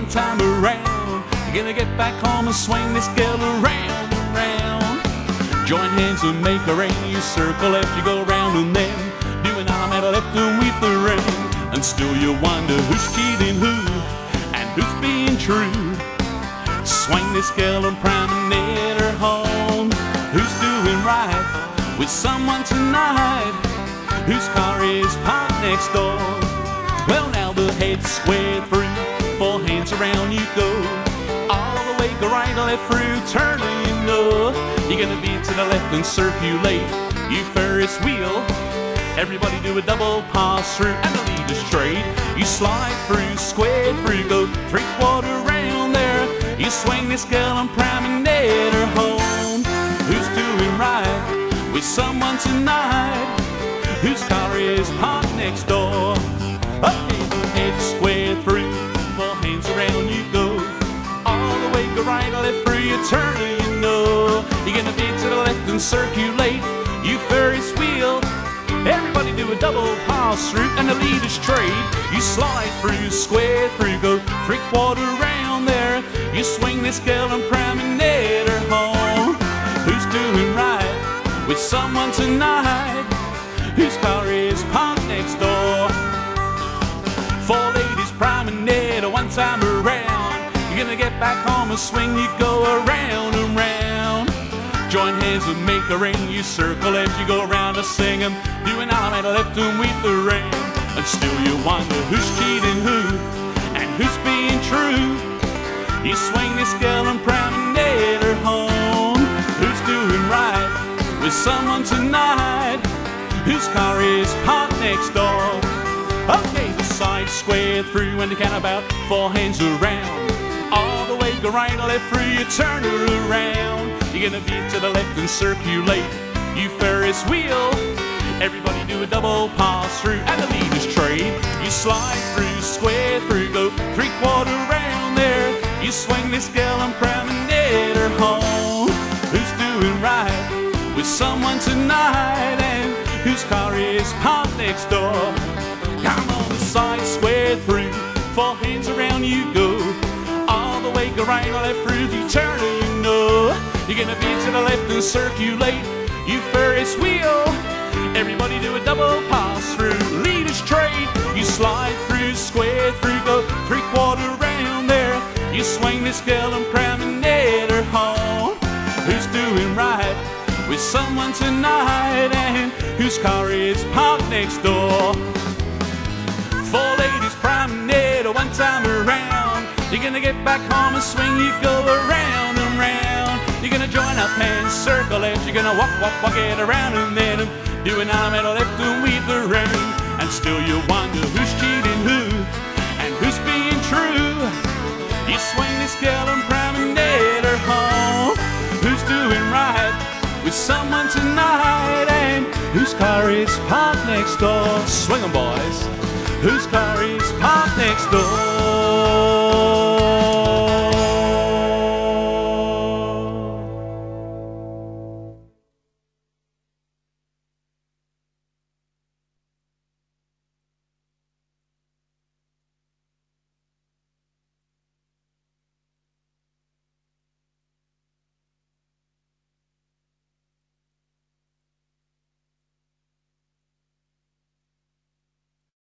one time around. You're gonna get back home and swing this girl around and round. Join hands and make a ring. You circle left, you go round and then do an arm at a left and weave the ring. And still you wonder who's cheating who and who's being true. Swing this girl and promenade her home. Who's doing right with someone tonight? Whose car is parked next door? Well, now the head's squared through, four hands around you go. All the way, go right or left through, turning you know. You're gonna be to the left and circulate, you Ferris wheel. Everybody do a double pass through and the lead is straight. You slide through, square through, go three-quarter round there. You swing this girl and promenade her home. Who's doing right with someone tonight? Whose car is parked next door? Okay, the head square through, four hands around you go. All the way, go right or left through, you turn and you know. You're gonna be to the left and circulate, you Ferris wheel. Everybody do a double pass through and the lead is straight. You slide through, square through, go three-quarter round there. You swing this girl and promenade her home. Who's doing right with someone tonight? Whose car is parked next door? Four ladies promenade one time around. You're gonna get back home and swing, you go around and round. Join hands and make a ring, you circle left, you go around and sing 'em. Do an arm at a left and weave the ring. And still you wonder who's cheating who and who's being true. You swing this girl and promenade her home. Who's doing right with someone tonight? Whose car is parked next door? Okay, the side square through and you count about four hands around. All the way, go right or left through, you turn her around. You're gonna be to the left and circulate, you Ferris wheel. Everybody do a double pass through and the lead is straight. You slide through, square through, go three-quarter round there. You swing this girl and promenade her home. Who's doing right with someone tonight and whose car is parked next door? Come on, the side square through, four hands around you go. All the way, go right or left through, you turn and you know. You're gonna be to the left and circulate, you Ferris wheel. Everybody do a double pass through, lead is straight. You slide through, square through, go three-quarter round there. You swing this girl and promenade her home. Who's doing right with someone tonight and whose car is parked next door? Four ladies promenade one time around. You're gonna get back home and swing, you go around and round. You're gonna join up and circle left. You're gonna walk, walk, walk it around and then do an arm at a left and weave the ring. And still you wonder who's cheating who and who's being true. You swing this girl and promenade her home. Who's doing right with someone tonight and whose car is parked next door? Swing 'em, boys. Whose car is parked next door?